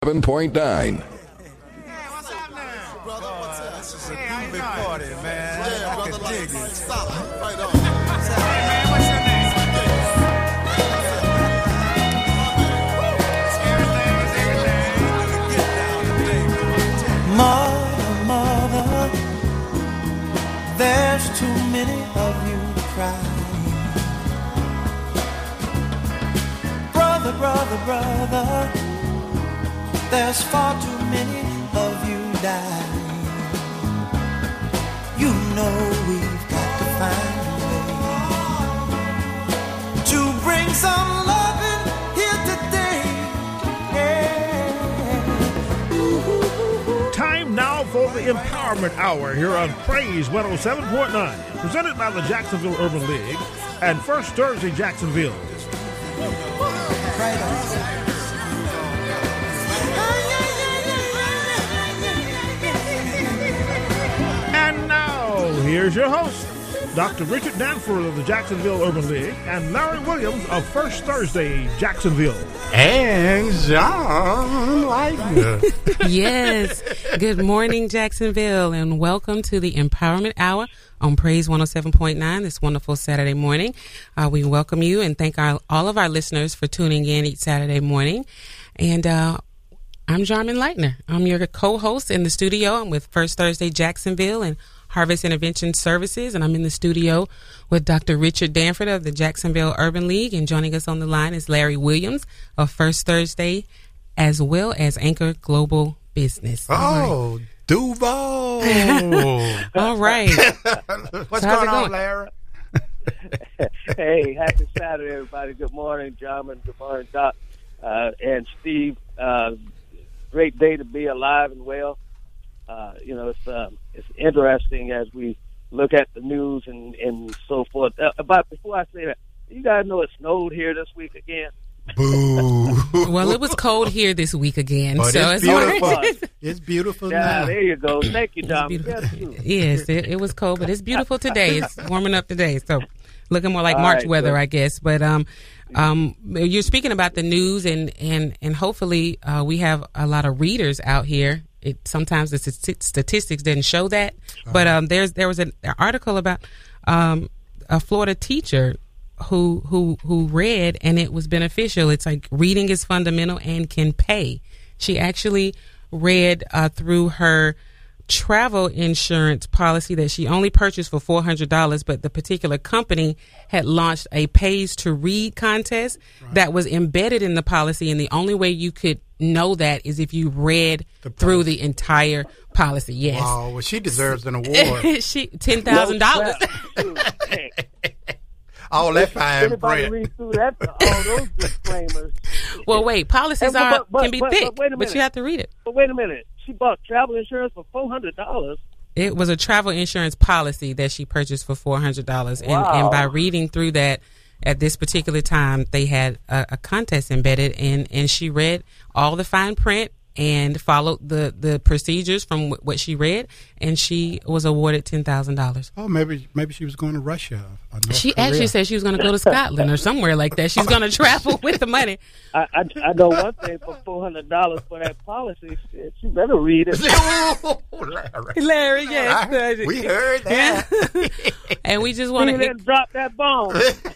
7.9. This is a big party, man. I can dig it. Stop. Right on. Hey, man, what's your name? Mother, mother, there's too many of you crying. Brother, brother, brother, there's far too many of you dying. You know we've got to find a way to bring some loving here today. Yeah. Time now for the Empowerment Hour here on Praise 107.9, presented by the Jacksonville Urban League and First Thursday Jacksonville. Right on. And now, here's your host, Dr. Richard Danforth of the Jacksonville Urban League and Larry Williams of First Thursday Jacksonville. And John Lightner. Yes. Good morning, Jacksonville, and welcome to the Empowerment Hour on Praise 107.9 this wonderful Saturday morning. We welcome you and thank all of our listeners for tuning in each Saturday morning. And I'm Jarman Lightner. I'm your co-host in the studio. I'm with First Thursday Jacksonville and Harvest Intervention Services, and I'm in the studio with Dr. Richard Danforth of the Jacksonville Urban League, and joining us on the line is Larry Williams of First Thursday, as well as Anchor Global Business. Oh, Duval. All right. What's how's going it on, going? Larry? Hey, happy Saturday, everybody. Good morning, Jarman. Good morning, Doc and Steve. Great day to be alive and well. It's interesting as we look at the news and so forth. But before I say that, you guys know it snowed here this week again. Boo. Well, it was cold here this week again. But so it's beautiful. It's beautiful Yeah, now. there you go. Thank you, John. Yes, it was cold, but it's beautiful today. It's warming up today, so looking more like All March right, weather, good. I guess. But you're speaking about the news, and hopefully we have a lot of readers out here. Sometimes the statistics didn't show that, but there was an article about a Florida teacher who read, and it was beneficial. It's like reading is fundamental and can pay. She actually read through her travel insurance policy that she only purchased for $400, but the particular company had launched a pays to read contest that was embedded in the policy, and the only way you could know that is if you read through the entire policy. Yes. Wow, well, she deserves an award. She $10,000. All that fine Anybody print. read through that? All those disclaimers. Well, wait, policies But can be thick, wait a but minute. you have to read it. But wait a minute. She bought travel insurance for $400. It was a travel insurance policy that she purchased for $400. Wow. And by reading through that at this particular time, they had a contest embedded, and she read all the fine print and followed the procedures from what she read, and she was awarded $10,000. Oh, maybe she was going to Russia. Or North She Korea. actually said she was going to go to Scotland or somewhere like that. She's going to travel with the money. I know one thing for $400 for that policy. Shit, you better read it. Oh, Larry. Larry, yes. We heard that. And we just want He to didn't drop that bomb.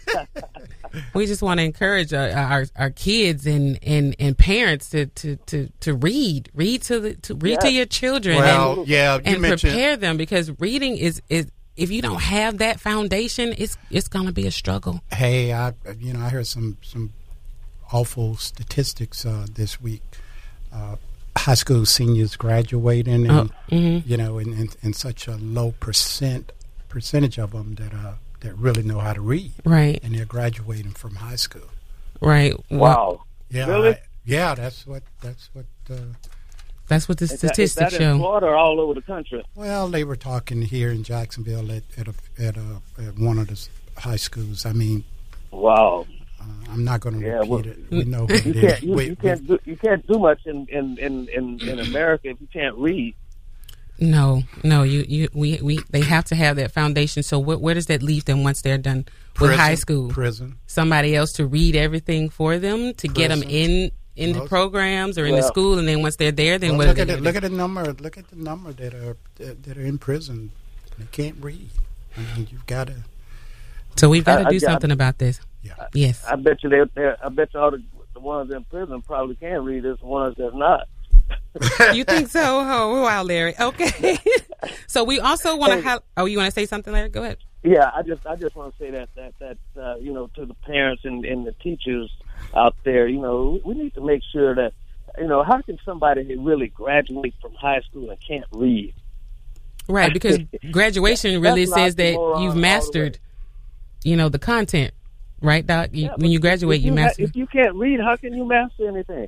we just want to encourage our kids and parents to read to your children Well, yeah, you and mentioned prepare them, because reading is if you don't have that foundation, it's going to be a struggle. Hey, I heard some awful statistics this week. High school seniors graduating, and and such a low percentage of them that really know how to read, Right. and they're graduating from high school. Right. Wow. Yeah, Really? That's what. That's what the Is statistics that in show. Florida or all over the country? Well, they were talking here in Jacksonville at one of the high schools. I mean, Wow. I'm not going to Yeah, repeat well, it. We know who it is. You can't do much in America if you can't read. No, they have to have that foundation. So where does that leave them once they're done with high school? Prison. Somebody else to read everything for them, to get them into programs or in the school, and then once they're there, then look at the number that are in prison. They can't read. I mean, you've got to. So we've got to do something about this. Yeah. Yes. I bet you I bet you all the ones in prison probably can read. It's the ones that's not. You think so? Oh, wow, Larry. Okay. So we also want to. You want to say something, Larry? Go ahead. Yeah, I just want to say that to the parents and the teachers out there, we need to make sure that, how can somebody really graduate from high school and can't read? Right, because graduation really says that you've mastered, the content, right, Doc? When you graduate, you master. If you can't read, how can you master anything?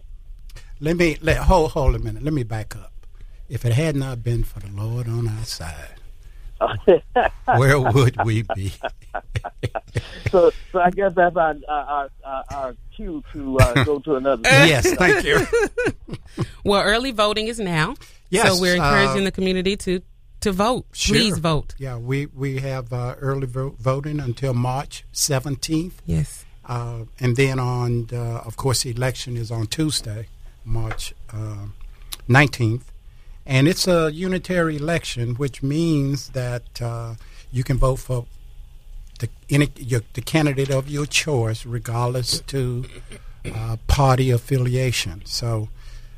Hold a minute. Let me back up. If it had not been for the Lord on our side, where would we be? So I guess that's our cue to go to another. Yes, thank you. Well, early voting is now. Yes, so we're encouraging the community to vote. Sure. Please vote. Yeah, we have early voting until March 17th. Yes. And then of course, the election is on Tuesday, March 19th. And it's a unitary election, which means that you can vote for the candidate of your choice, regardless to party affiliation. So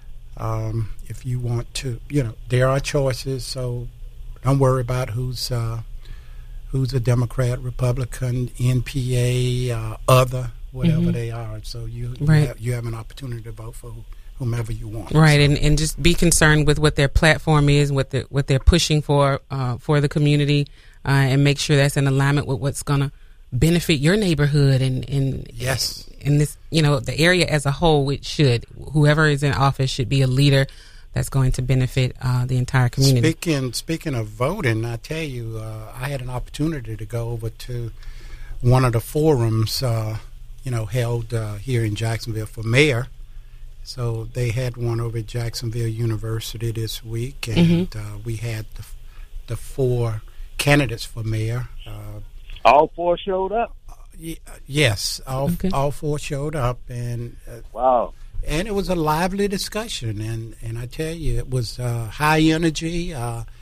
if you want to, there are choices. So don't worry about who's a Democrat, Republican, NPA, other, whatever they are. So you have an opportunity to vote for whomever you want. Right, and just be concerned with what their platform is, what they're pushing for the community, and make sure that's in alignment with what's going to benefit your neighborhood and yes, in this, the area as a whole. It should. Whoever is in office should be a leader that's going to benefit the entire community. Speaking of voting, I tell you, I had an opportunity to go over to one of the forums, held here in Jacksonville for mayor. So they had one over at Jacksonville University this week, and we had the 4 candidates for mayor. All 4 showed up? Yes, all 4 showed up, and wow. And it was a lively discussion, and I tell you, it was high energy.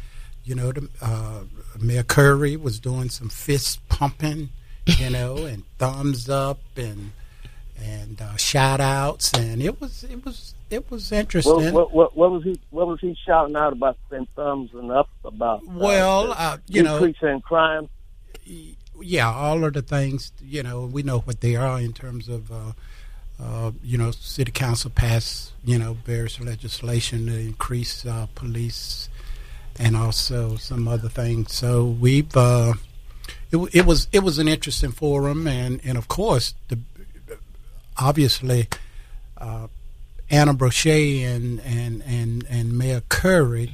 Mayor Curry was doing some fist pumping, and thumbs up and shout outs, and it was interesting. What was he shouting out about? Them thumbs and up about? Well, increasing crime. Yeah, all of the things. We know what they are in terms of. City council passed various legislation to increase police, and also some other things. So we've it was an interesting forum, and of course obviously, Anna Brochet and Mayor Curry,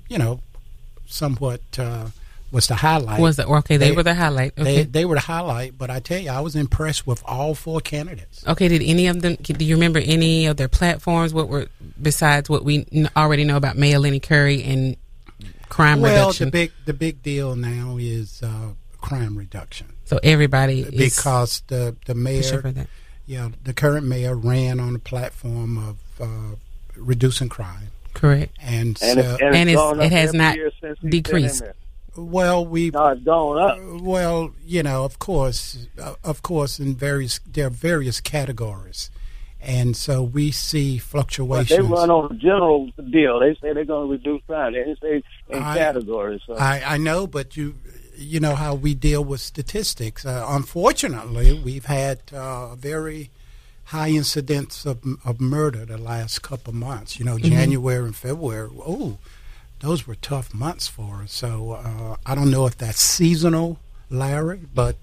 somewhat was the highlight. They were the highlight. Okay. They were the highlight, but I tell you, I was impressed with all 4 candidates. Okay, did any of them? Do you remember any of their platforms? What were besides what we already know about Mayor Lenny Curry and crime reduction? Well, the big deal now is crime reduction. So everybody because the mayor. For that. Yeah, the current mayor ran on the platform of reducing crime. Correct. And it has not decreased. Well, it's going up. Well, of course, in there are various categories, and so we see fluctuations. But they run on a general deal. They say they're going to reduce crime. They say in categories. So. I know, but you know how we deal with statistics. Unfortunately, we've had very high incidence of murder the last couple of months. January and February. Oh, those were tough months for us. So I don't know if that's seasonal, Larry, but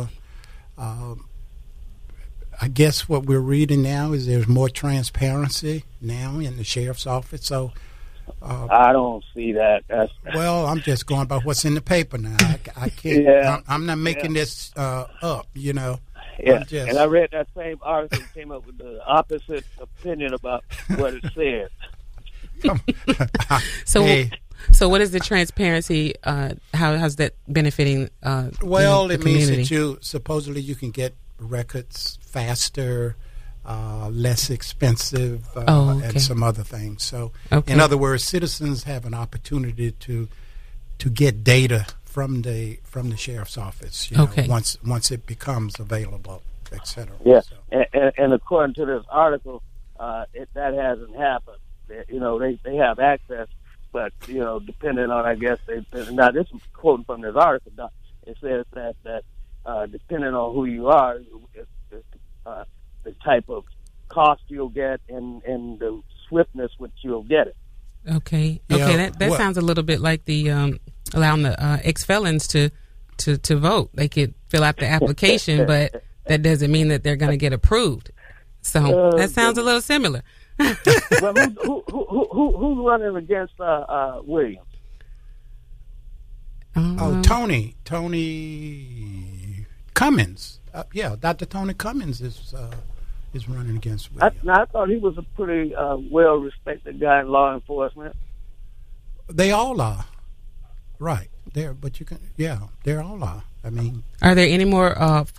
I guess what we're reading now is there's more transparency now in the sheriff's office. So I don't see that. Well, I'm just going by what's in the paper now. I can't. Yeah. I'm not making this up. Yeah, and I read that same article and came up with the opposite opinion about what it said. So what is the transparency? How's that benefiting? Well, it means that supposedly you can get records faster. less expensive, okay. and some other things. So, Okay. in other words, citizens have an opportunity to get data from the sheriff's office. You know, Okay. once it becomes available, etc. Yeah, So, and according to this article, that hasn't happened. They have access, but depending on, I guess now this is quoting from this article. It says that depending on who you are, the type of cost you'll get and the swiftness which you'll get it. Okay. Yeah, Okay. That what- sounds a little bit like the allowing the ex-felons to vote. They could fill out the application, but that doesn't mean that they're going to get approved. So that sounds a little similar. Well, who's running against Williams? Tony Cummins. Dr. Tony Cummins is running against Williams. I thought he was a pretty well-respected guy in law enforcement. They all are, right there. But they all are. I mean, Are there any more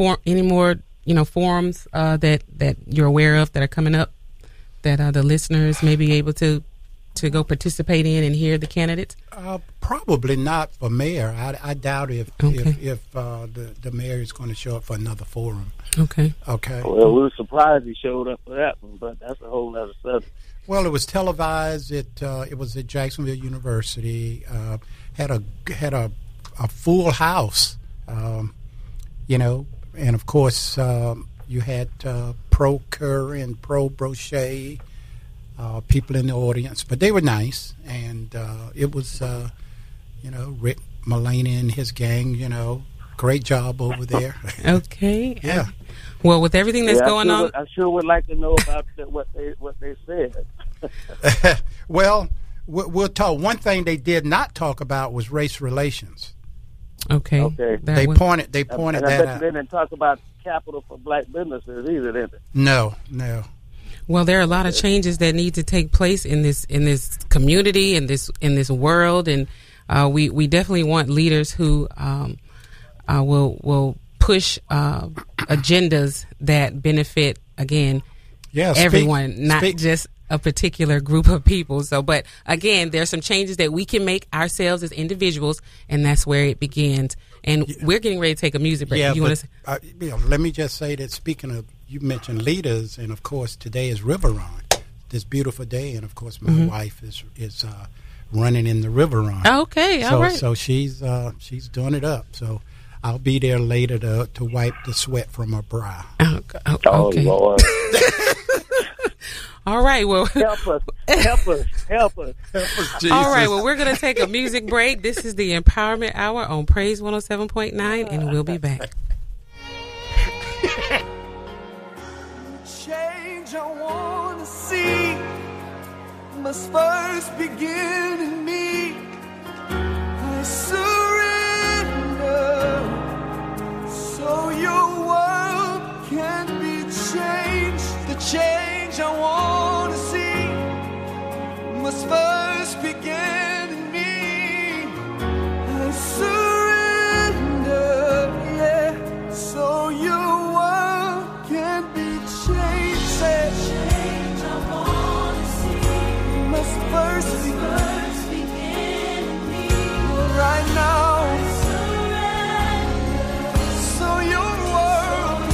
forums that you're aware of that are coming up that the listeners may be able to go participate in and hear the candidates? probably not for mayor. I doubt if the mayor is going to show up for another forum. Okay. Okay. Well, we were surprised he showed up for that one, but that's a whole other subject. Well, it was televised. It was at Jacksonville University. Had a full house. And of course you had pro Curry and pro Brochet people in the audience, but they were nice, and it was Rick Mullaney and his gang. Great job over there. Okay. Yeah. Well, with everything that's going on, I sure would like to know about what they said. Well, we'll talk. One thing they did not talk about was race relations. okay. They pointed And I that bet out. they didn't talk about capital for black businesses either, did they? No. Well, there are a lot of changes that need to take place in this community, in this world, and we definitely want leaders who will push agendas that benefit everyone, not just a particular group of people. So, but again, there's some changes that we can make ourselves as individuals, and that's where it begins. And we're getting ready to take a music break. Yeah, You want but, let me just say that speaking of, you mentioned leaders, and of course today is River Run, this beautiful day, and of course my wife is running in the River Run. Okay, all right. So she's doing it up. So I'll be there later to wipe the sweat from her brow. Oh, Okay. Lord. All right. Well, Help us. Jesus. all right. Well, we're going to take a music break. This is the Empowerment Hour on Praise 107.9, and we'll be back. Change I want to see must first begin in me. I surrender so your world can be changed. The change I want to see must first begin in me. I surrender, yeah, so your world can be changed. Say, change I want to see must first begin in me. Right now, so your world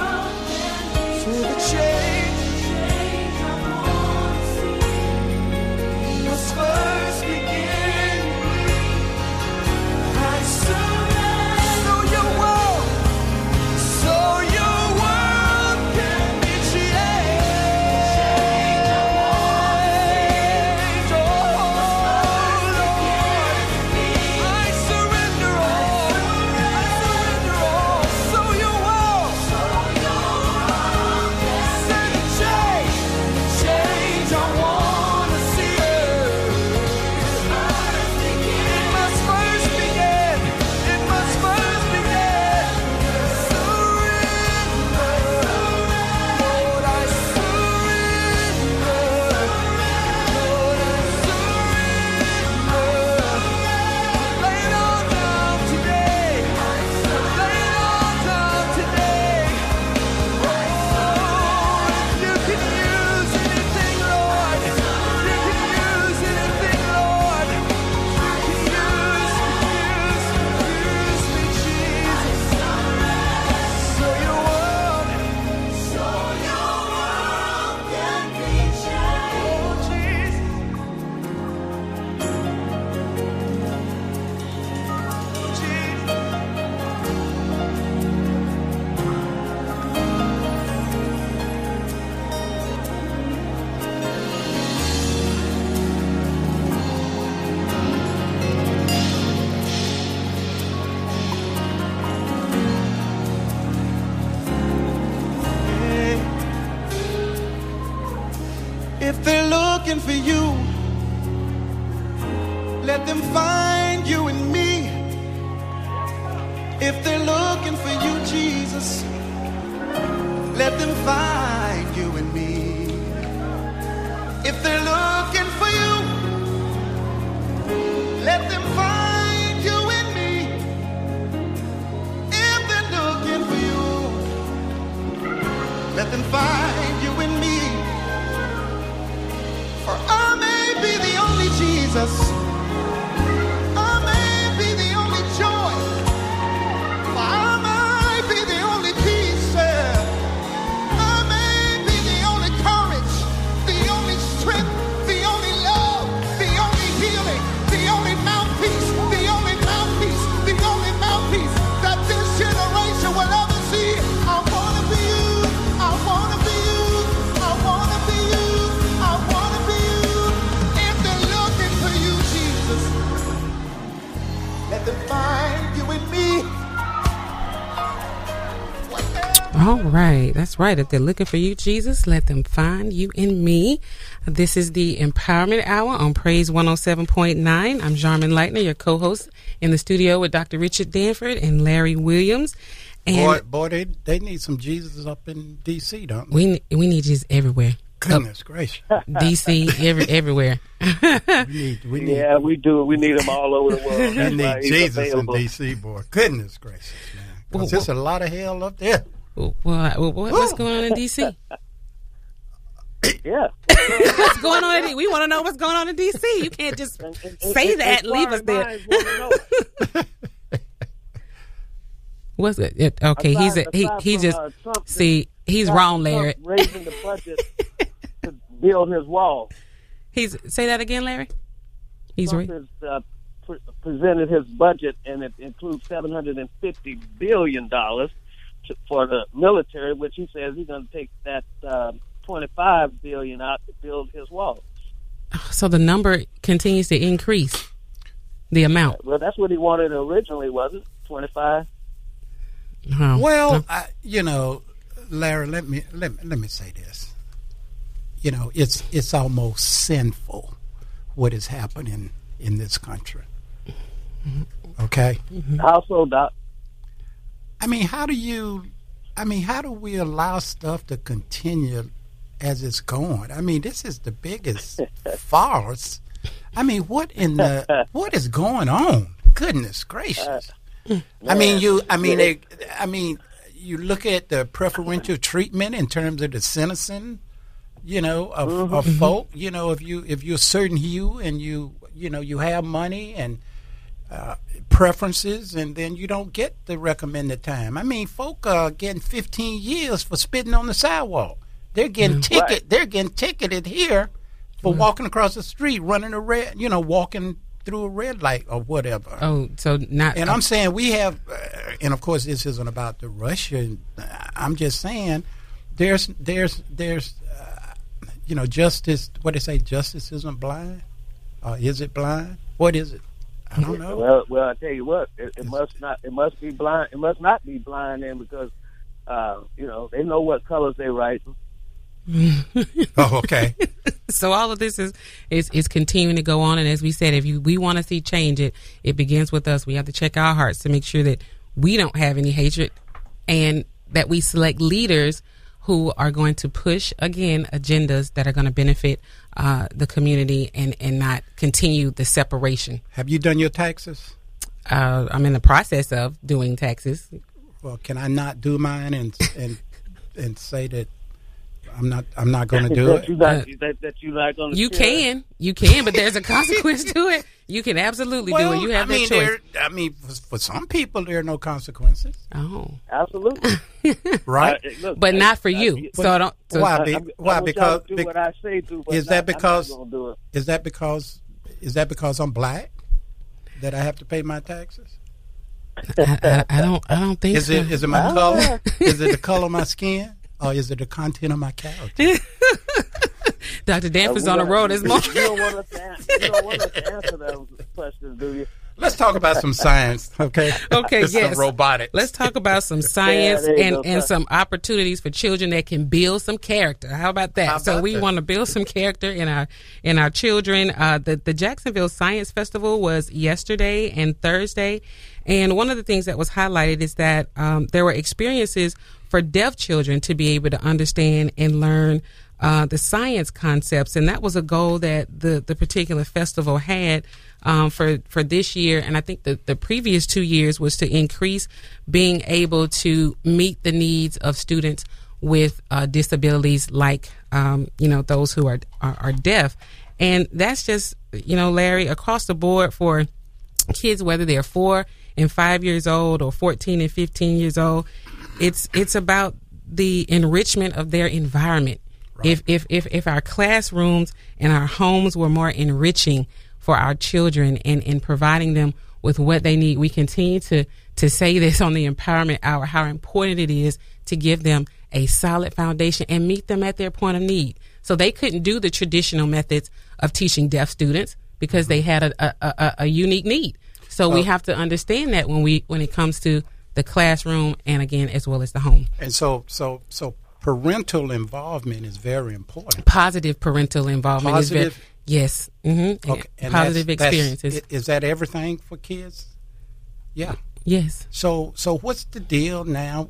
so the change I want to see Jesus, let them find you in me. If they're looking for you, let them find you in me. If they're looking for you, let them find you in me. For I may be the only Jesus, I may be the only joy, for I may be the only peace, I may be the only courage, the only strength, the only love, the only healing, the only mouthpiece, the only mouthpiece, the only mouthpiece that this generation will ever see. I wanna be you, I wanna be you, I wanna be you, I wanna be you. If they're looking for you, Jesus, let them find you in me. All right. That's right. If they're looking for you, Jesus, let them find you in me. This is the Empowerment Hour on Praise 107.9. I'm Jarman Lightner, your co-host in the studio with Dr. Richard Danford and Larry Williams. And boy, they need some Jesus up in D.C., don't they? we need Jesus everywhere. Goodness gracious. D.C., everywhere. we need, Yeah, we do. We need them all over the world. we need He's Jesus available. in D.C., boy. Goodness gracious, man. 'Cause there's a lot of hell up there. Well, what's going on in D.C.? Yeah. What's going on in we want to know what's going on in D.C. You can't just say that and leave us there. What's it? Okay, he just see he's wrong, Larry. Trump raising the budget to build his wall. Say that again, Larry. Trump has presented his budget, and it includes $750 billion for the military, which he says he's going to take that $25 billion out to build his wall. So the number continues to increase. The amount. Well, that's what he wanted originally, wasn't it? 25. Oh. Well, Larry, let me say this. You know, it's almost sinful what is happening in this country. Okay? How so, Doc? I mean, how do we allow stuff to continue as it's going? I mean, this is the biggest farce. I mean, what is going on? Goodness gracious. I mean, you look at the preferential treatment in terms of the sentencing, of folk. You know, if you're a certain hue and you have money and preferences, and then you don't get the recommended time. I mean, folk are getting 15 years for spitting on the sidewalk. They're getting They're getting ticketed here for walking across the street, running a red, walking through a red light or whatever. Oh, so not. And I'm saying we have, and of course this isn't about the Russian. I'm just saying there's justice. What they say, justice isn't blind. Is it blind? What is it? I don't know. Well, I tell you what, it must not. It must be blind. It must not be blind then, because they know what colors they write. Oh, okay. So all of this is continuing to go on, and as we said, if we want to see change, it begins with us. We have to check our hearts to make sure that we don't have any hatred, and that we select leaders who are going to push, again, agendas that are going to benefit the community and not continue the separation. Have you done your taxes? I'm in the process of doing taxes. Well, can I not do mine and say that I'm not going to do it? That you're not going to. You can, but there's a consequence to it. You can absolutely do it. You have that choice. For some people, there are no consequences. Oh, absolutely. Right, look, but not for you. So don't. So why? Why? Because do what I say to. But is that because? I'm not gonna do it. Is that because I'm black that I have to pay my taxes? I don't think so. Is it my color? Is it the color of my skin? Or is it the content of my character? Dr. Danford's on the road this morning. You don't want us to answer those questions, do you? Let's talk about some science, okay? Okay, yes. Some robotics. Let's talk about some science and some opportunities for children that can build some character. How about that? We want to build some character in our children. The Jacksonville Science Festival was yesterday and Thursday, and one of the things that was highlighted is that there were experiences for deaf children to be able to understand and learn the science concepts, and that was a goal that the particular festival had for this year. And I think the previous 2 years was to increase being able to meet the needs of students with disabilities, like those who are deaf. And that's just Larry, across the board for kids, whether they're 4 and 5 years old or 14 and 15 years old. It's about the enrichment of their environment. Right. If our classrooms and our homes were more enriching for our children and providing them with what they need, we continue to say this on the Empowerment Hour, how important it is to give them a solid foundation and meet them at their point of need. So they couldn't do the traditional methods of teaching deaf students because they had a unique need. So we have to understand that when it comes to the classroom and, again, as well as the home. And so parental involvement is very important. Positive parental involvement is very, yes. Mm-hmm. Okay. And positive experiences. Is that everything for kids? Yeah. Yes. So what's the deal now?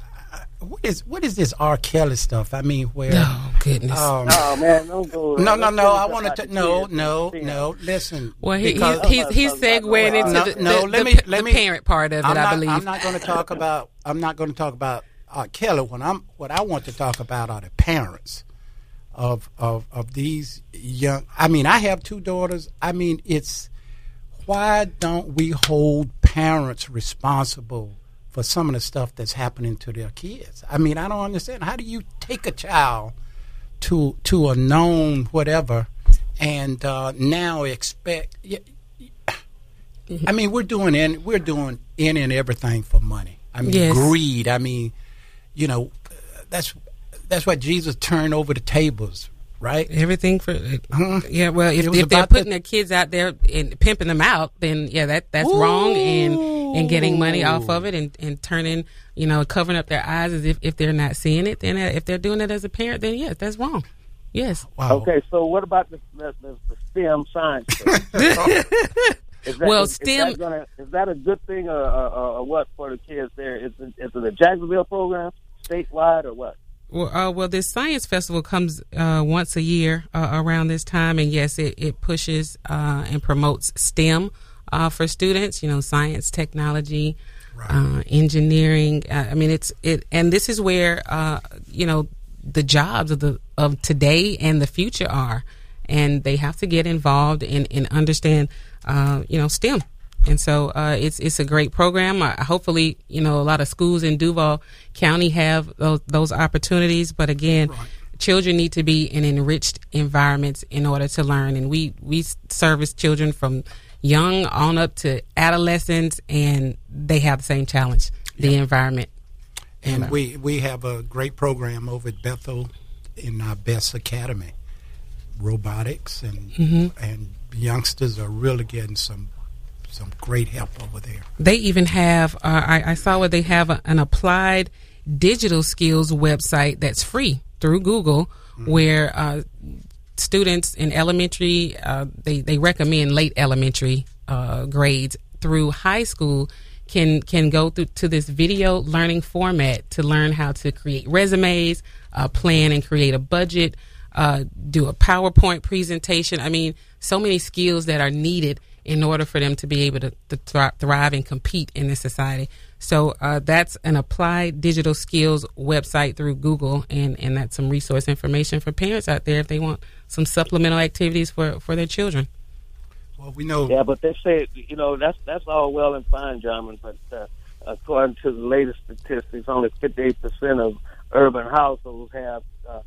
What is this R. Kelly stuff? I mean, where? Oh goodness! Oh man, don't go. No. I want to. No. Listen. Well, he's segueing into the parent part of it. I believe. I'm not going to talk about R. Kelly. What I want to talk about are the parents of these young. I mean, I have 2 daughters. I mean, why don't we hold parents responsible for some of the stuff that's happening to their kids? I mean, I don't understand. How do you take a child to a known whatever and now expect? I mean, we're doing in and everything for money. I mean, yes. Greed. I mean, that's what Jesus turned over the tables. Right, everything for yeah. Well, if they're putting their kids out there and pimping them out, then yeah, that's wrong, and getting money off of it and turning, covering up their eyes as if they're not seeing it. Then if they're doing it as a parent, then yes, that's wrong. Yes. Wow. Okay, so what about the STEM science? Is that a good thing or what for the kids there? Is it a Jacksonville program statewide or what? Well, this science festival comes once a year around this time, and yes, it pushes and promotes STEM for students. Science, technology, right. Engineering. I mean, and this is where the jobs of today and the future are, and they have to get involved and understand STEM. And so it's a great program. Hopefully, a lot of schools in Duval County have those opportunities. But again, right. Children need to be in enriched environments in order to learn. And we service children from young on up to adolescents, and they have the same challenge, the environment. And we have a great program over at Bethel in our BEST Academy, robotics, and youngsters are really getting some great help over there. They even have, I saw where they have an applied digital skills website that's free through Google, where students in elementary, they recommend late elementary grades through high school can go to this video learning format to learn how to create resumes, plan and create a budget, do a PowerPoint presentation. I mean, so many skills that are needed in order for them to be able to thrive and compete in this society. So that's an applied digital skills website through Google, and that's some resource information for parents out there if they want some supplemental activities for their children. Well, we know. Yeah, but they say, that's all well and fine, John, but according to the latest statistics, only 58% of urban households have,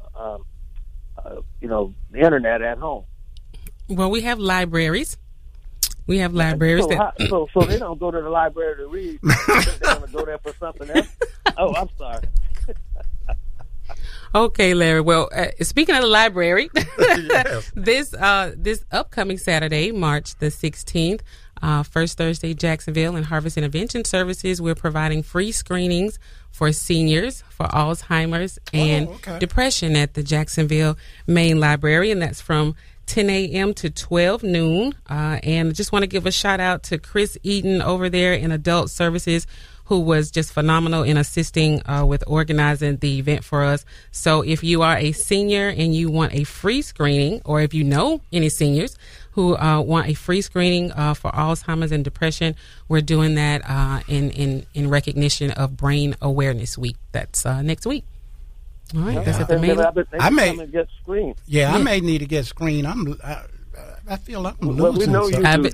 the internet at home. Well, we have libraries. We have libraries. So they don't go to the library to read. They're going to go there for something else. Oh, I'm sorry. Okay, Larry. Well, speaking of the library, this upcoming Saturday, March the 16th, First Thursday, Jacksonville and Harvest Intervention Services, we're providing free screenings for seniors for Alzheimer's and depression at the Jacksonville Main Library, and that's from 10 a.m. to 12 noon. And I just want to give a shout out to Chris Eaton over there in Adult Services, who was just phenomenal in assisting with organizing the event for us. So if you are a senior and you want a free screening, or if you know any seniors who want a free screening for Alzheimer's and depression, we're doing that in recognition of Brain Awareness Week. That's next week. All right, that's at the main. I may get screened. Yeah, I may need to get screened. I feel like I'm losing. Well, we know you do.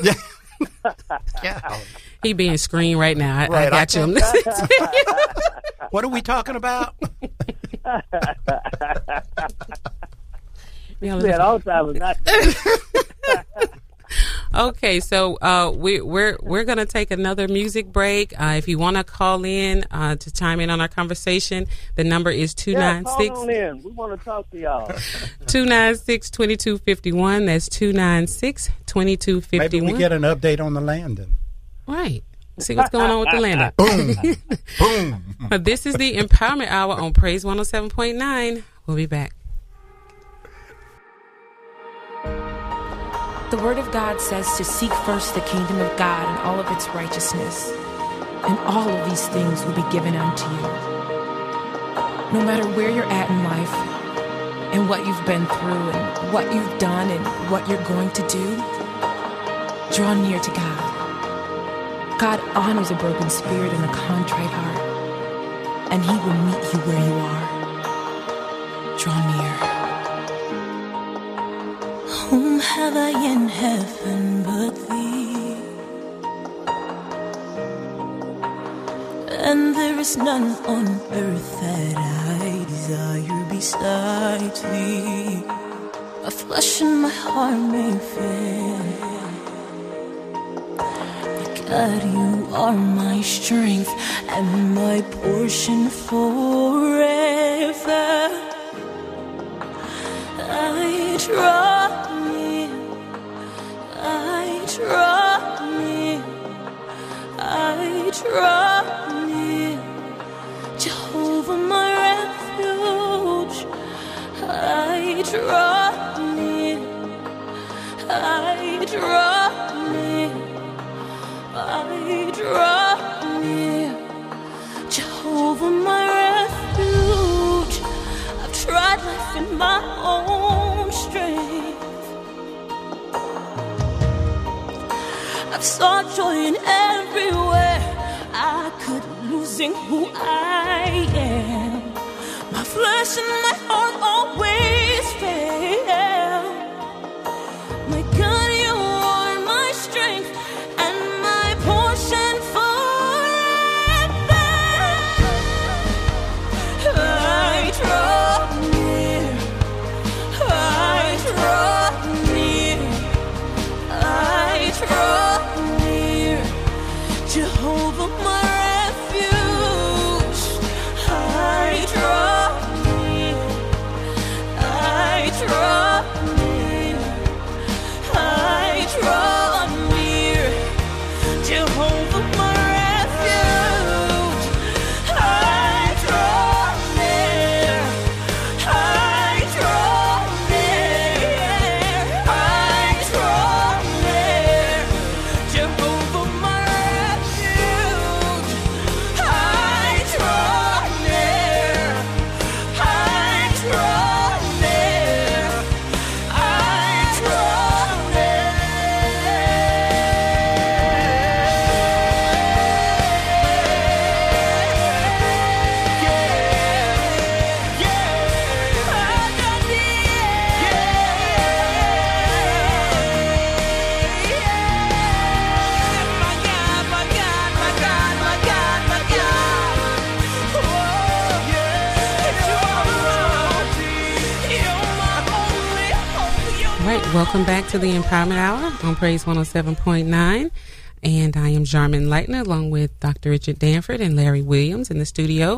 Yeah. He being screened right now. I got you. What are we talking about? Yeah, all time is not. Okay, so we're gonna take another music break. If you want to call in to chime in on our conversation, the number is 296. Call on in. We want to talk to y'all. 296-2251. That's 296-2251. Maybe we get an update on the landing. Right. See what's going on with the landing. Boom. Boom. This is the Empowerment Hour on Praise 107.9. We'll be back. The Word of God says to seek first the kingdom of God and all of its righteousness, and all of these things will be given unto you. No matter where you're at in life, and what you've been through, and what you've done, and what you're going to do, draw near to God. God honors a broken spirit and a contrite heart, and He will meet you where you are. Draw near. Whom have I in heaven but Thee? And there is none on earth that I desire besides Thee. My flesh and my heart may fail, but God, You are my strength and my portion forever. I draw near, I draw near, I draw near, Jehovah my refuge. I draw near, I draw near, I draw near, Jehovah my refuge. I've tried life in my own strength. I've sought joy in everywhere I could, losing who I am. My flesh and my heart always fail. My God, You are my strength and my portion forever. I draw near, I draw near, I draw near, Jehovah my refuge. I draw near, I draw near, I draw near, Jehovah my refuge. I draw near, I draw near, I draw near, Jehovah my refuge. I draw near, I draw near, I draw All right, welcome back to the Empowerment Hour on Praise 107.9. And I am Jarman Lightner along with Dr. Richard Danford and Larry Williams in the studio.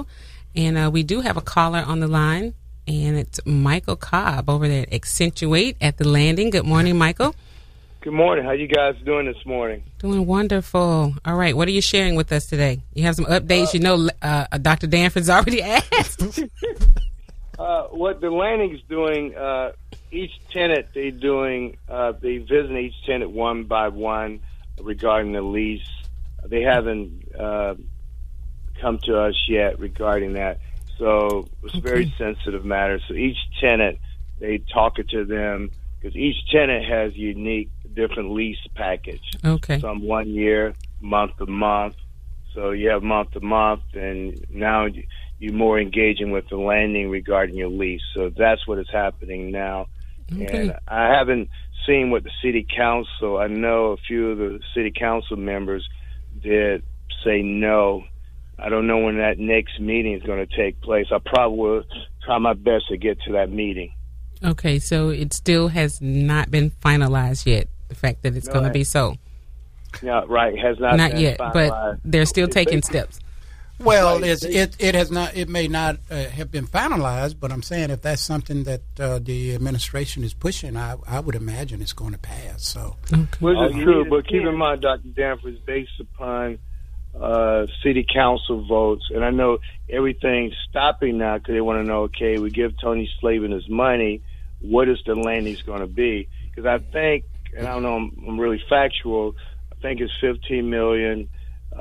And we do have a caller on the line, and it's Michael Cobb over there at Accentuate at the Landing. Good morning, Michael. Good morning. How you guys doing this morning? Doing wonderful. All right. What are you sharing with us today? You have some updates. Dr. Danford's already asked. What the Landing's doing, each tenant they visiting each tenant one by one regarding the lease. They haven't come to us yet regarding that. So it's a very sensitive matter. So each tenant, they talk it to them because each tenant has unique, different lease package. Okay. Some 1 year, month to month. So you have month to month, and now you're more engaging with the Landing regarding your lease. So that's what is happening now. Okay. And I haven't seen what the city council, I know a few of the city council members did say no. I don't know when that next meeting is going to take place. I probably will try my best to get to that meeting. Okay, so it still has not been finalized yet, the fact that it's going to be so. Yeah, right. Has not been yet, finalized. But they're still taking steps. Well, it has not. It may not have been finalized, but I'm saying if that's something that the administration is pushing, I would imagine it's going to pass. So, which is true, but keep in mind, Dr. Danford, is based upon city council votes, and I know everything's stopping now because they want to know. Okay, we give Tony Slavin his money. What is the Landing's going to be? Because I think, and I don't know, I'm really factual. I think it's $15 million.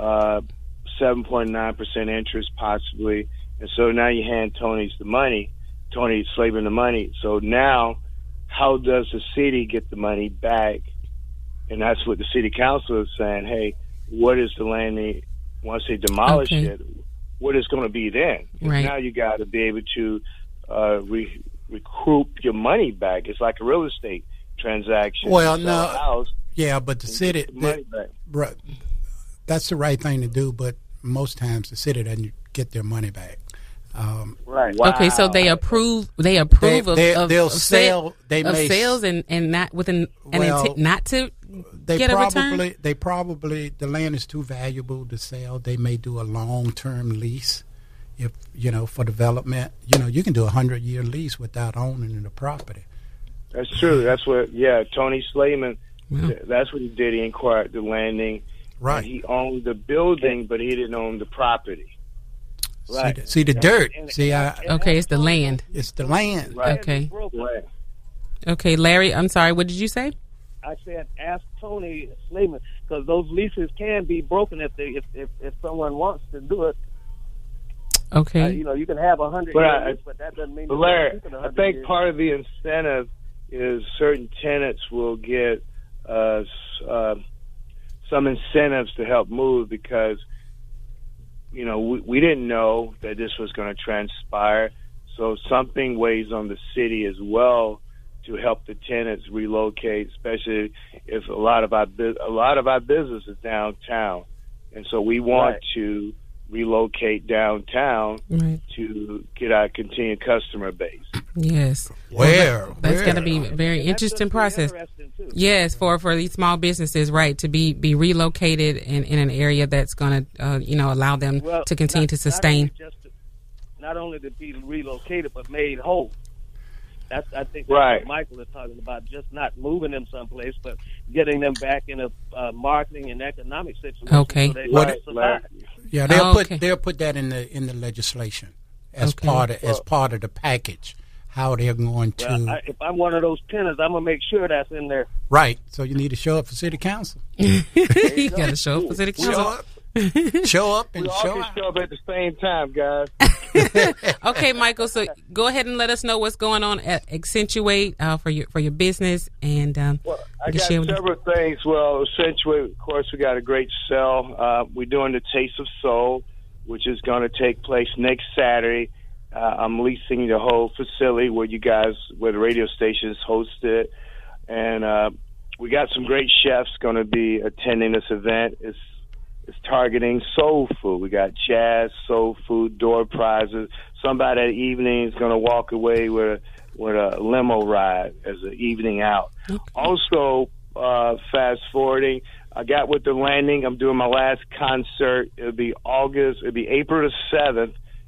7.9% interest possibly, and so now you hand Tony Slavin the money. So now, how does the city get the money back? And that's what the city council is saying. Hey, what is the Landing once they demolish it? What is going to be then? Right. Now you got to be able to recoup your money back. It's like a real estate transaction. Well, no, yeah, but the city, that's the right thing to do, but most times the city doesn't get their money back. Right. Wow. Okay, so they approve of sales and not with an intent not to get a return. They probably the land is too valuable to sell. They may do a long-term lease, if for development. You can do a 100-year lease without owning the property. That's true. That's what. Yeah, Tony Slavin. Yeah. That's what he did. He acquired the Landing. Right. He owned the building, but he didn't own the property. Right. See the dirt. Okay, it's the land. It's the land. Right. Okay. Okay, Larry, I'm sorry. What did you say? I said ask Tony Slavin because those leases can be broken if someone wants to do it. Okay. You can have 100 years, but that doesn't mean. But Larry, I think part of the incentive is certain tenants will get some incentives to help move because, we didn't know that this was going to transpire. So something weighs on the city as well to help the tenants relocate, especially if a lot of our business is downtown. And so we want to relocate downtown to get our continued customer base. Yes. That's going to be a very interesting process. Yes, for these small businesses, right, to be relocated in an area that's going to, allow them to continue to sustain. Not only to be relocated, but made whole. I think that's what Michael is talking about, just not moving them someplace, but getting them back in a marketing and economic situation. Okay. So they survive. Yeah, they'll put that in the legislation as part of the package. How they're going to. If I'm one of those tenants, I'm gonna make sure that's in there. Right. So you need to show up for city council. You got to show up for city council. Show up and we all can show up at the same time, guys. Okay, Michael. So go ahead and let us know what's going on at Accentuate for your business, and I got several things. Well, Accentuate, of course, we got a great sale. We're doing the Taste of Soul, which is going to take place next Saturday. I'm leasing the whole facility where the radio stations host it, and we got some great chefs going to be attending this event. It's targeting soul food. We got jazz, soul food, door prizes. Somebody that evening is going to walk away with a limo ride as an evening out. Okay. Also, fast forwarding, I got with the Landing. I'm doing my last concert. It'll be April the 7th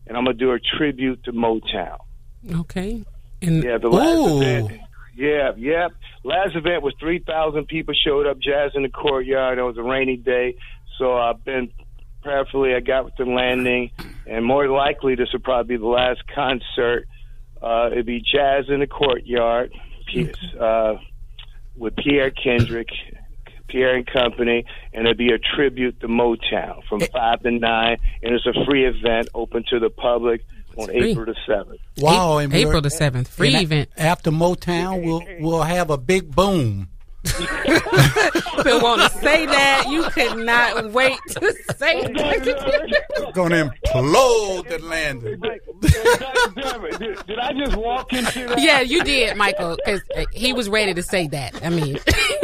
and I'm going to do a tribute to Motown. Okay. And yeah, the last event. Yeah. Last event was 3,000 people showed up, jazz in the courtyard. It was a rainy day, so I've been prayerfully. I got with the landing, and more likely this will probably be the last concert. It'd be jazz in the courtyard with Pierre Kendrick, Pierre and Company, and it'll be a tribute to Motown from 5 to 9, and it's a free event open to the public on April the 7th. Wow. And April the 7th, free event. After Motown, we'll have a big boom. People want to say that. You could not wait to say that. Going to implode the landing. Did I just walk into that? Yeah, you did, Michael, because he was ready to say that. I mean,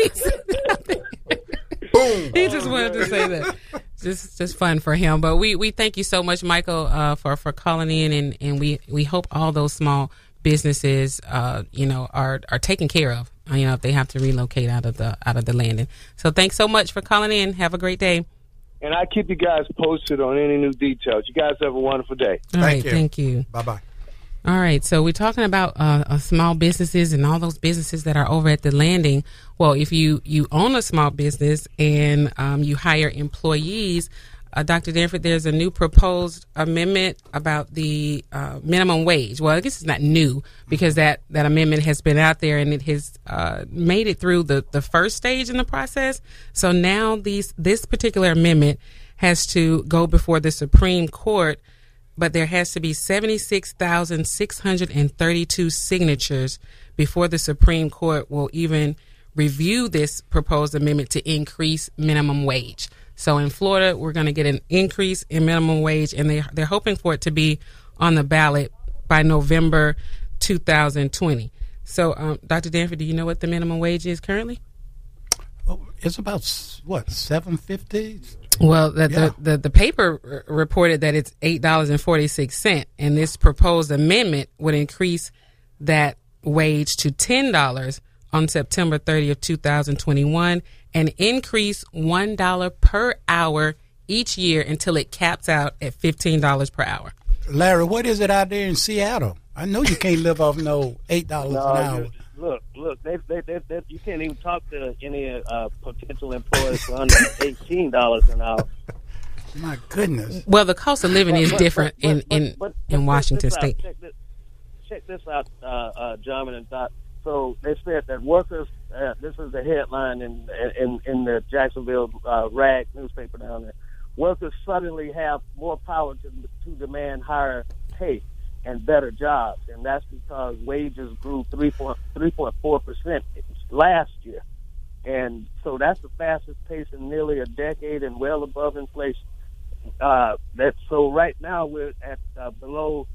boom. He just wanted to say that. Just fun for him. But we thank you so much, Michael, for calling in, and we hope all those small businesses, are taken care of. If they have to relocate out of the landing. So thanks so much for calling in. Have a great day. And I keep you guys posted on any new details. You guys have a wonderful day. All right, thank you. Bye-bye. All right, so we're talking about small businesses and all those businesses that are over at the landing. Well, if you own a small business and you hire employees, Dr. Danford, there's a new proposed amendment about the minimum wage. Well, I guess it's not new because that amendment has been out there and it has made it through the first stage in the process. So now this particular amendment has to go before the Supreme Court, but there has to be 76,632 signatures before the Supreme Court will even review this proposed amendment to increase minimum wage. So in Florida, we're going to get an increase in minimum wage, and they're hoping for it to be on the ballot by November 2020. So, Dr. Danford, do you know what the minimum wage is currently? Oh, it's about, $7.50? Well, the paper reported that it's $8.46, and this proposed amendment would increase that wage to $10 on September 30th, 2021, and increase $1 per hour each year until it caps out at $15 per hour. Larry, what is it out there in Seattle? I know you can't live off no $8 an hour. Look, they you can't even talk to any potential employers for under $18 an hour. My goodness. Well, the cost of living is different in Washington State. Check this out, John and Doc. So they said that workers, this is the headline in the Jacksonville Rag newspaper down there, workers suddenly have more power to demand higher pay and better jobs. And that's because wages grew 3.4% last year. And so that's the fastest pace in nearly a decade and well above inflation. So right now we're at below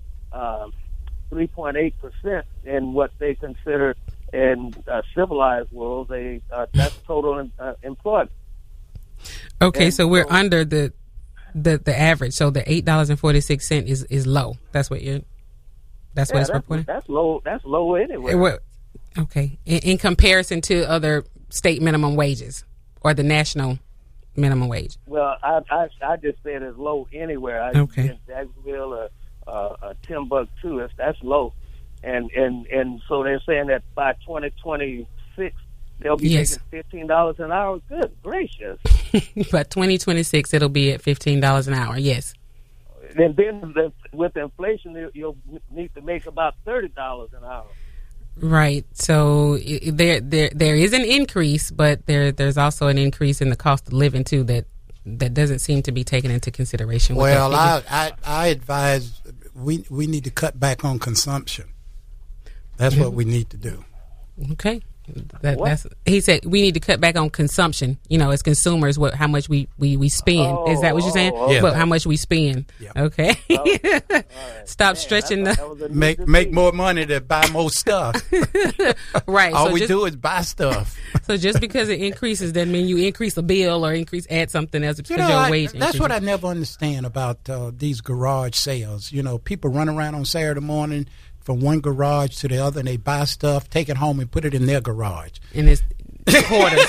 3.8% in what they consider in civilized world that's total employment. Okay, and so we're under the average. So the $8.46 is low. That's what it's reporting. That's low. That's low anyway. Okay, in comparison to other state minimum wages or the national minimum wage. Well, I just said it's low anywhere. Okay. In Jacksonville Timbuktu, that's low, and so they're saying that by 2026 they'll be making $15 an hour. Good gracious! By 2026 it'll be at $15 an hour. Yes. And then with inflation, you'll need to make about $30 an hour. Right. So there is an increase, but there's also an increase in the cost of living too that doesn't seem to be taken into consideration. Well, I advise we need to cut back on consumption. That's what we need to do. Okay. He said we need to cut back on consumption. As consumers, how much we spend. Is that what you're saying? Yeah. Well, how much we spend. Yeah. Okay. Right. Stop stretching make more money to buy more stuff. Right. All we do is buy stuff. So just because it increases doesn't mean you increase a bill or add something else because your wage increases. That's what I never understand about these garage sales. People run around on Saturday morning from one garage to the other, and they buy stuff, take it home, and put it in their garage. And it's hoarders.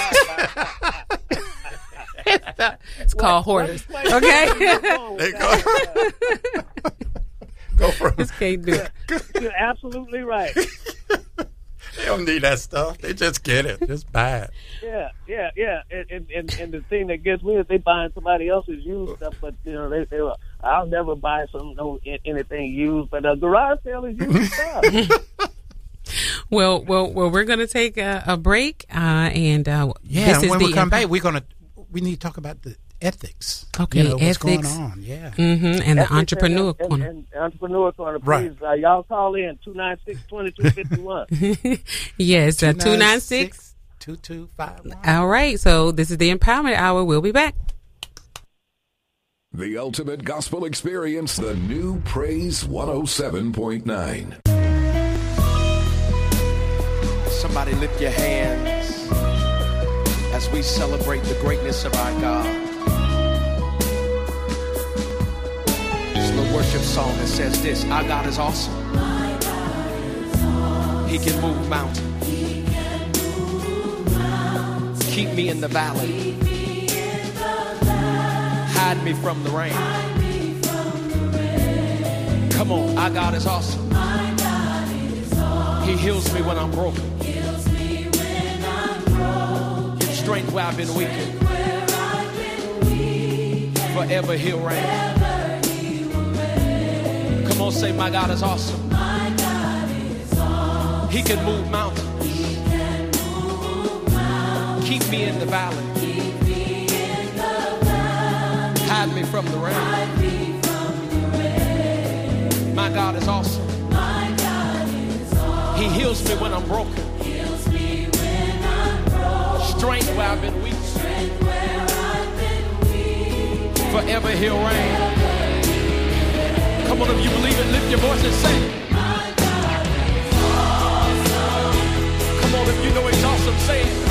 It's called hoarders. Okay? can't do it. You're absolutely right. They don't need that stuff. They just get it. Just buy it. Yeah. And the thing that gets me is they buying somebody else's used stuff, but they I'll never buy anything used, but a garage sale is used stuff. Well, we're going to take a break, and and when we come back, we need to talk about the ethics. Okay, what's ethics. going on? Yeah, and the entrepreneur corner. And entrepreneur corner, right. Please, y'all call in 296-2251. Yes, 296-2251. All right, so this is the Empowerment Hour. We'll be back. The ultimate gospel experience, the new Praise 107.9. Somebody lift your hands as we celebrate the greatness of our God. It's a little worship song that says this: our God is awesome. He can move mountains. Keep me in the valley. Hide me from the rain. Come on, our God is awesome. He heals me when I'm broken. Gives strength where I've been weak. Forever he'll reign. Come on, say, my God is awesome. He can move mountains. Keep me in the valley. Hide me from the rain. My God is awesome. He heals me when I'm broken. Strength where I've been weak. Forever he'll reign. Come on, if you believe it, lift your voice and say it. Come on, if you know he's awesome, say it.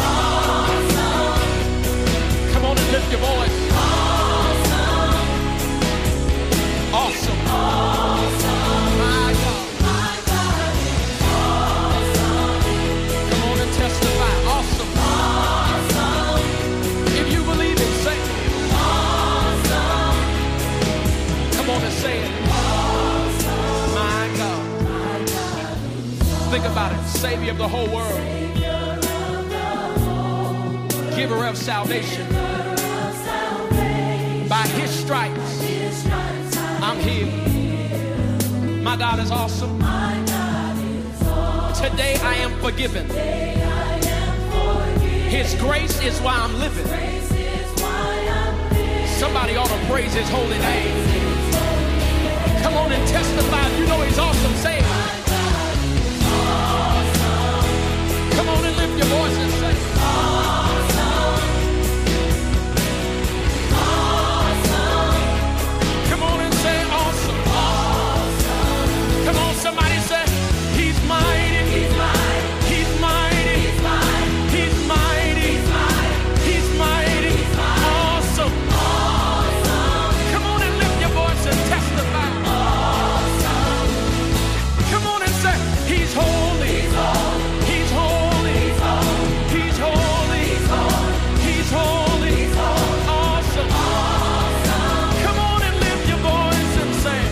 Come on and lift your voice. Awesome. My God. Come on and testify. Awesome. If you believe it, say it. Come on and say it. My God. Think about it. Savior of the whole world. Giver of salvation. By his stripes, I'm healed. My God is awesome. Today I am forgiven. His grace is why I'm living. Somebody ought to praise his holy name. Come on and testify. You know he's awesome. Say it. Come on and lift your voice and say it. Come on, somebody say, he's mighty, he's mighty, he's mighty, he's mighty, he's mighty, he's mighty, awesome, awesome. Come on and lift your voice and testify. Awesome. Come on and say, he's holy, he's holy, he's holy, he's holy, he's holy, he's holy, awesome, awesome. Come on and lift your voice and say,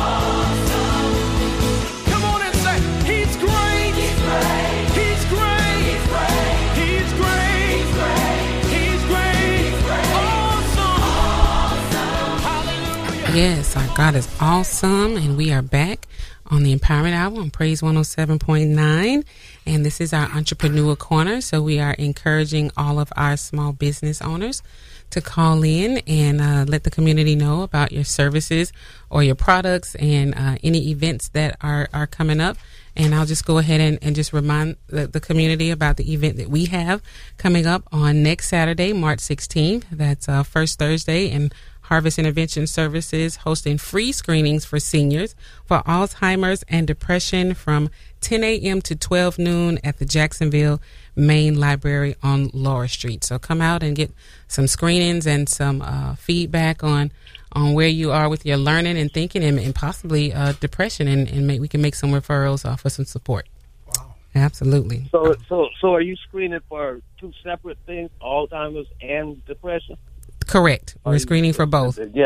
yes, our God is awesome, and we are back on the Empowerment Hour on Praise 107.9, and this is our Entrepreneur Corner, so we are encouraging all of our small business owners to call in and let the community know about your services or your products and any events that are coming up. And I'll just go ahead and just remind the community about the event that we have coming up on next Saturday, March 16th. That's First Thursday, and Harvest Intervention Services hosting free screenings for seniors for Alzheimer's and depression from 10 a.m. to 12 noon at the Jacksonville Main Library on Laura Street. So come out and get some screenings and some feedback on where you are with your learning and thinking and possibly depression, and we can make some referrals for some support. Wow. Absolutely. So are you screening for two separate things, Alzheimer's and depression? Correct. We're screening for both. Together.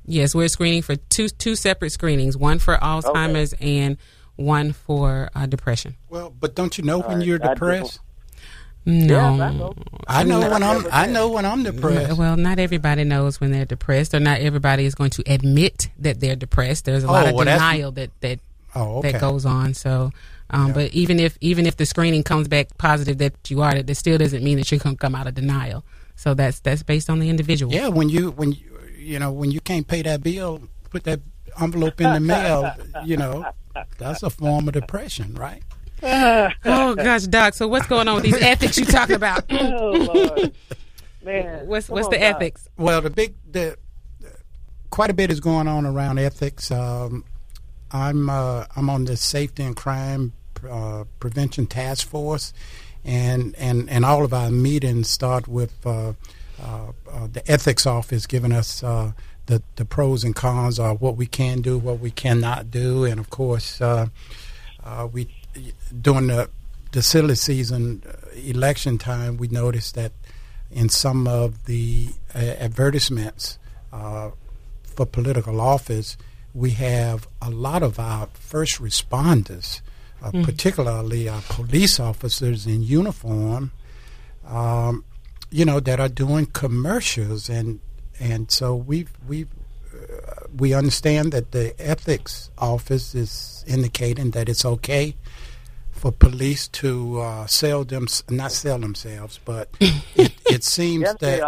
Yes, we're screening for two separate screenings, one for Alzheimer's and one for depression. Well, but don't you know when you're depressed? No, Yes, I know when I'm depressed. Well, not everybody knows when they're depressed, or not everybody is going to admit that they're depressed. There's a lot of denial that goes on. So, but even if the screening comes back positive that you are, that still doesn't mean that you're going to come out of denial. So that's based on the individual. Yeah, when you can't pay that bill, put that envelope in the mail. That's a form of depression, right? Oh gosh, Doc. So what's going on with these ethics you talking about? Oh Lord, man. What's the ethics? Well, quite a bit is going on around ethics. I'm on the Safety and Crime Prevention Task Force, and all of our meetings start with the ethics office giving us the pros and cons of what we can do, what we cannot do, and of course we. During the silly season, election time, we noticed that in some of the advertisements for political office, we have a lot of our first responders, particularly our police officers in uniform, that are doing commercials, and so we understand that the ethics office is indicating that it's okay for police to not sell themselves, but it seems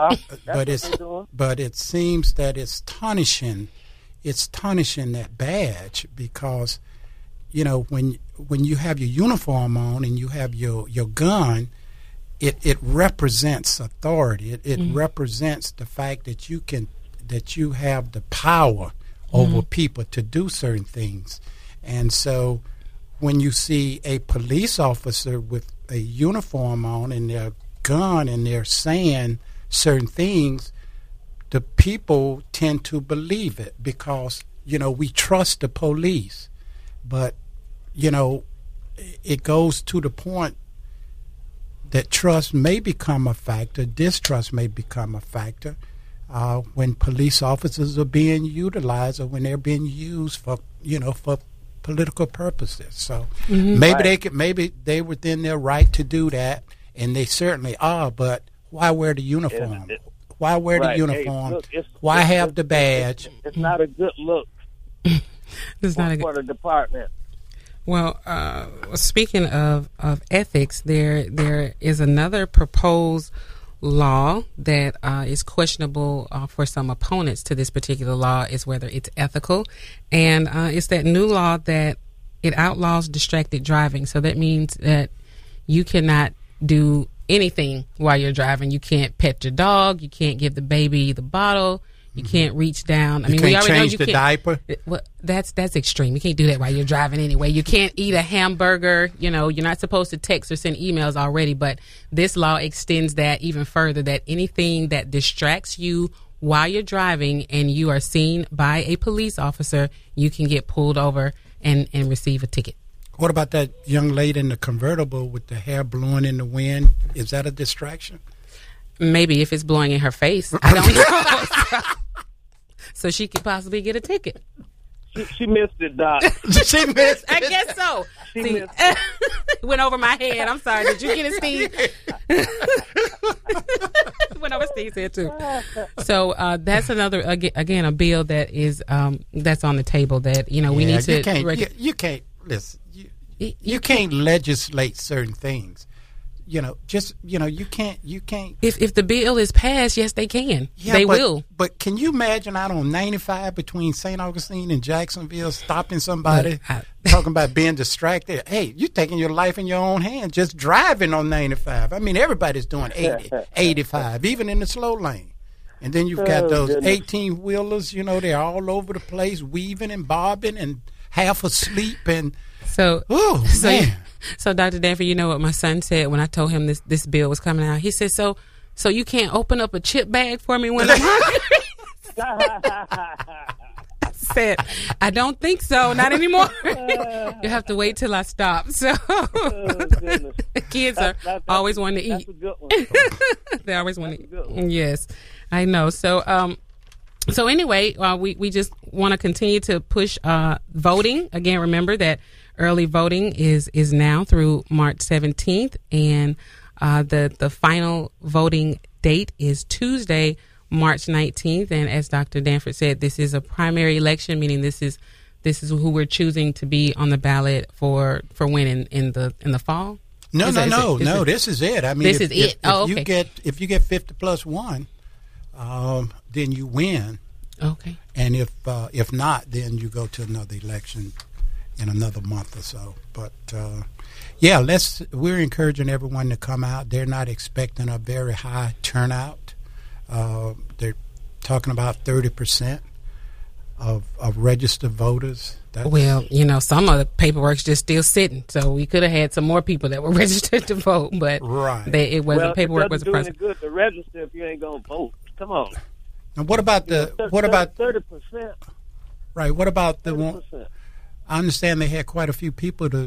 it seems that it's tarnishing that badge, because when you have your uniform on and you have your gun, it represents authority. It represents the fact that you have the power over people to do certain things, and so. When you see a police officer with a uniform on and their gun and they're saying certain things, the people tend to believe it because, we trust the police. But, it goes to the point that trust may become a factor, distrust may become a factor when police officers are being utilized or when they're being used for political purposes. So maybe they're within their right to do that, and they certainly are. But why wear the uniform? Why wear the uniform? Hey, look, why have the badge? It's not a good look. It's not for the department. Well, speaking of ethics, there is another proposed law that is questionable for some opponents to this particular law, is whether it's ethical, and it's that new law that it outlaws distracted driving. So that means that you cannot do anything while you're driving. You can't pet your dog, you can't give the baby the bottle, you can't reach down. We already change the diaper. Well, that's extreme. You can't do that while you're driving anyway. You can't eat a hamburger. You're not supposed to text or send emails already, but this law extends that even further, that anything that distracts you while you're driving and you are seen by a police officer, you can get pulled over and receive a ticket. What about that young lady in the convertible with the hair blowing in the wind? Is that a distraction? Maybe if it's blowing in her face. I don't know. So she could possibly get a ticket. She missed it, Doc. She missed it. I guess so. Missed it. It went over my head. I'm sorry. Did you get it, Steve? It went over Steve's head, too. So that's another, again, a bill that is that's on the table that, we need to... You can't, listen, you can't legislate certain things. You can't. If the bill is passed, yes, they can. Yeah, they will. But can you imagine out on 95 between St. Augustine and Jacksonville, stopping somebody, talking about being distracted? Hey, you're taking your life in your own hands, just driving on 95. I mean, everybody's doing 80, 85, even in the slow lane. And then you've got those 18-wheelers, they're all over the place, weaving and bobbing and half asleep. And man. So, Dr. Danford, you know what my son said when I told him this bill was coming out? He said, so you can't open up a chip bag for me when I'm hungry? I said, I don't think so. Not anymore. You have to wait till I stop. So kids are always wanting to eat. That's a good one. They always want to eat. Yes, I know. So So anyway, we just want to continue to push voting. Again, remember that early voting is now through March 17th, and the final voting date is Tuesday, March 19th. And as Dr. Danford said, this is a primary election, meaning this is who we're choosing to be on the ballot for when in the fall. No. This is it. I mean, this is it. If you get 50 plus 1, then you win. Okay. And if not, then you go to another election in another month or so. But we're encouraging everyone to come out. They're not expecting a very high turnout. They're talking about 30% of registered voters. Some of the paperwork's just still sitting, so we could have had some more people that were registered to vote, but paperwork was a process. It good to register if you ain't gonna vote. Come on. And what about 30%? Right. What about the 30%? one? I understand they had quite a few people to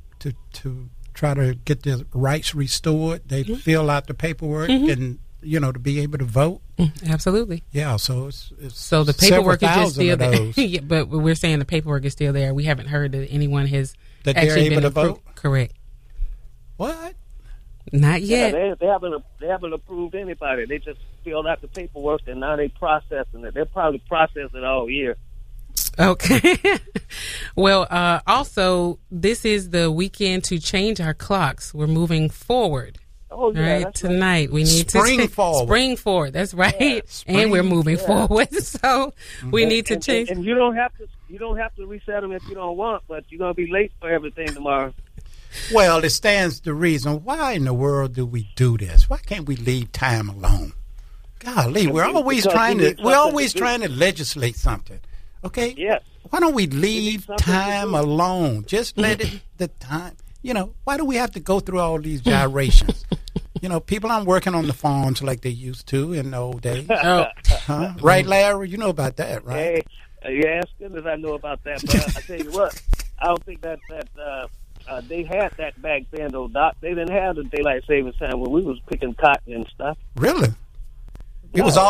try to get their rights restored. They fill out the paperwork and to be able to vote. Absolutely. Yeah. So it's so the paperwork is just still there. Yeah, but we're saying the paperwork is still there. We haven't heard that anyone has that actually they're able been to vote. Correct. What? Not yet. Yeah, they haven't approved anybody. They just filled out the paperwork and now they're processing it. They'll probably process it all year. Okay. Well, also, this is the weekend to change our clocks. We're moving forward. Oh, yeah. Right? Tonight, we need spring forward. Spring forward. That's right. Yeah, and we're moving forward. So we need to change. And you don't have to reset them if you don't want, but you're going to be late for everything tomorrow. Well, it stands to reason. Why in the world do we do this? Why can't we leave time alone? Golly, we're always trying to legislate something. Okay? Yes. Why don't we leave time alone? Just let the time. Why do we have to go through all these gyrations? People aren't working on the farms like they used to in the old days. Huh? Right, Larry? You know about that, right? Hey, yeah, as good as I know about that. But I tell you what, I don't think that they had that back then, though, Doc. They didn't have the daylight savings time when we was picking cotton and stuff. Really? It was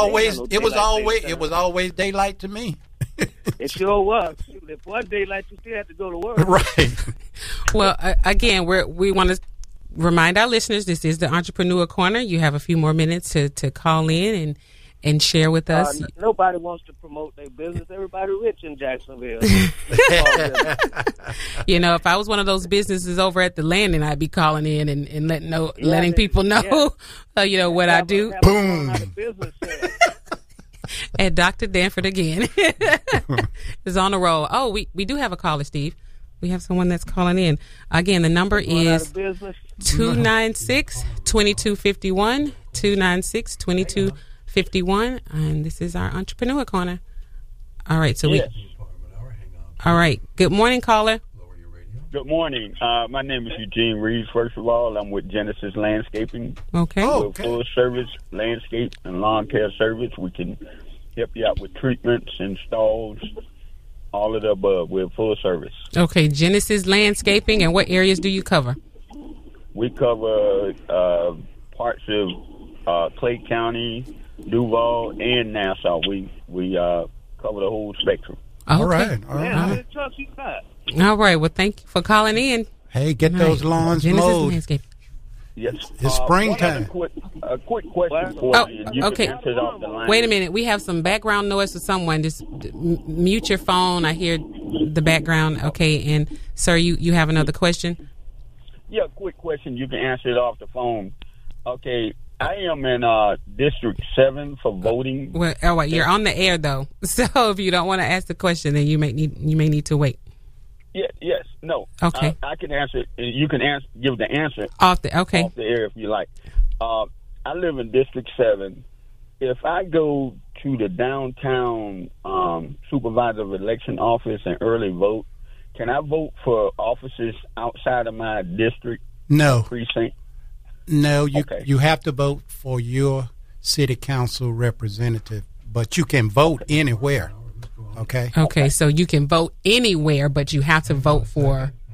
always daylight to me. It sure was. If one daylight, you still have to go to work. Right. Well, again, we want to remind our listeners this is the Entrepreneur Corner. You have a few more minutes to call in and share with us. Nobody wants to promote their business. Everybody rich in Jacksonville. If I was one of those businesses over at the Landing, I'd be calling in and letting people know, what I do. Boom. And Dr. Danford again is on the roll. Oh, we do have a caller, Steve. We have someone that's calling in. Again, the number is 296-2251, 296-2251, and this is our Entrepreneur Corner. All right, all right. Good morning, caller. Good morning. My name is Eugene Reeves. First of all, I'm with Genesis Landscaping. Okay. We're full service landscape and lawn care service. We can help you out with treatments, installs, all of the above. We're full service. Okay, Genesis Landscaping. And what areas do you cover? We cover parts of Clay County, Duval, and Nassau. We cover the whole spectrum. Okay. All right. All right. Well, thank you for calling in. Hey, get those lawns mowed. Landscape. Yes. It's springtime. A quick question for you. You okay. can answer it off the line. Wait a minute. We have some background noise for someone. Just mute your phone. I hear the background. Okay. And, sir, you have another question? Yeah, quick question. You can answer it off the phone. Okay. I am in District 7 for voting. Well, all right. You're on the air, though. So if you don't want to ask the question, then you may need to wait. Yeah, yes, no. Okay. I can answer. You can give the answer off the air if you like. I live in District 7. If I go to the downtown supervisor of election office and early vote, can I vote for offices outside of my district? No. Precinct? No, you have to vote for your city council representative, but you can vote anywhere. Okay. Okay, so you can vote anywhere, but you have to vote for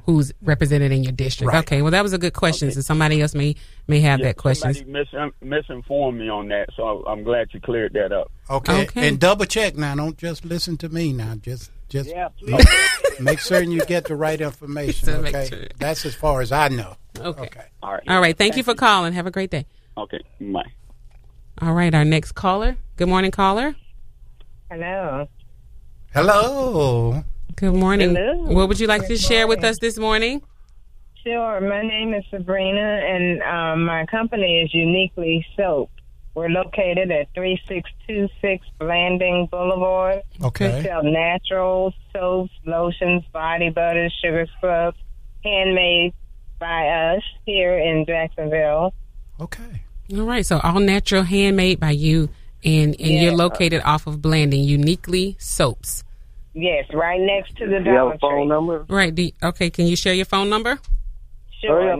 who's represented in your district. Right. Okay, well, that was a good question. So somebody else may have that question. Somebody misinformed me on that, so I'm glad you cleared that up. Okay. And double check now. Don't just listen to me now. Just make certain you get the right information. Okay, sure. That's as far as I know. Okay. All right. Thank you for calling. Have a great day. Okay. Bye. All right. Our next caller. Good morning, caller. Hello. Hello. Good morning. Hello. What would you like to share with us this morning? Sure. My name is Sabrina, and my company is Uniquely Soap. We're located at 3626 Blanding Boulevard. Okay. We sell natural soaps, lotions, body butters, sugar scrubs, handmade by us here in Jacksonville. Okay. All right. So all natural, handmade by you, and you're located off of Blanding. Uniquely Soaps. Yes, right next to the Do you have Dollar a phone Tree. number? Right. Okay. Can you share your phone number? Sure.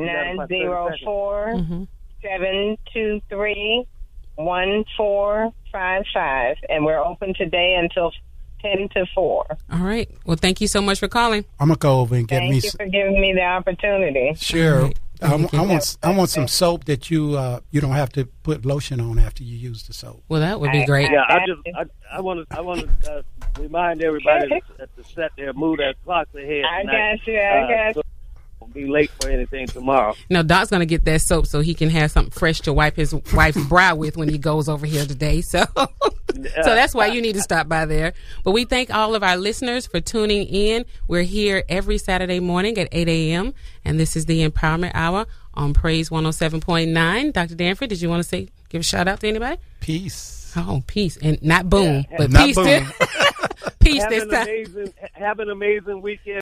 904-723-1455. And we're open today until 10 to 4. All right. Well, thank you so much for calling. I'm going to go over and get Thank you for giving me the opportunity. Sure. Right. I want some soap that you don't have to put lotion on after you use the soap. Well, that would be great. Yeah, I want to remind everybody to set their mood as clocks ahead. I tonight. got you. So won't be late for anything tomorrow. No, Doc's going to get that soap so he can have something fresh to wipe his wife's brow with when he goes over here today. So that's why you need to stop by there. But we thank all of our listeners for tuning in. We're here every Saturday morning at 8 a.m. And this is the Empowerment Hour on Praise 107.9. Dr. Danford, did you want to give a shout out to anybody? Peace. Oh, peace. And not boom, but not peace. Boom. Peace this time. Have an amazing weekend.